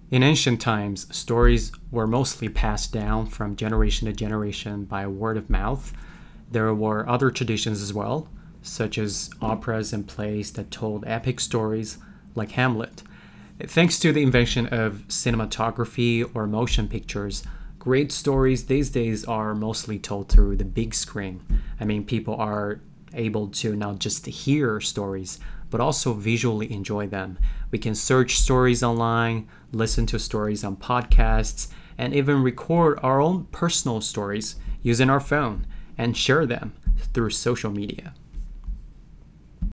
In ancient times, stories were mostly passed down from generation to generation by word of mouth. There were other traditions as well, such as operas and plays that told epic stories like Hamlet. Thanks to the invention of cinematography or motion pictures, great stories these days are mostly told through the big screen. I mean, people are able to not just hear stories, but also visually enjoy them. We can search stories online, listen to stories on podcasts, and even record our own personal stories using our phone and share them through social media.